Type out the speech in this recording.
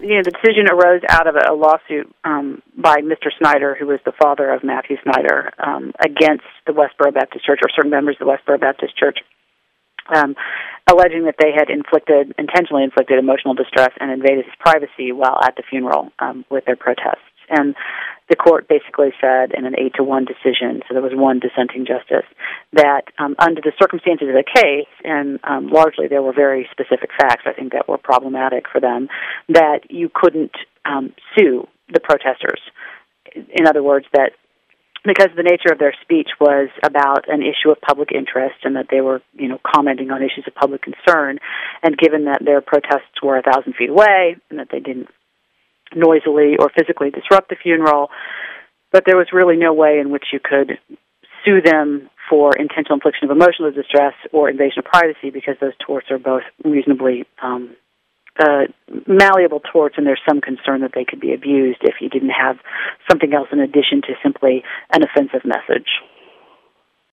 the decision arose out of a lawsuit by Mr. Snyder, who was the father of Matthew Snyder, against the Westboro Baptist Church, or certain members of the Westboro Baptist Church, alleging that they had intentionally inflicted emotional distress and invaded his privacy while at the funeral with their protests. And the court basically said in an 8-1 decision, so there was one dissenting justice, that under the circumstances of the case, and largely there were very specific facts, I think, that were problematic for them, that you couldn't sue the protesters. In other words, that because the nature of their speech was about an issue of public interest and that they were, commenting on issues of public concern, and given that their protests were 1,000 feet away and that they didn't noisily or physically disrupt the funeral, but there was really no way in which you could sue them for intentional infliction of emotional distress or invasion of privacy, because those torts are both reasonably malleable torts, and there's some concern that they could be abused if you didn't have something else in addition to simply an offensive message.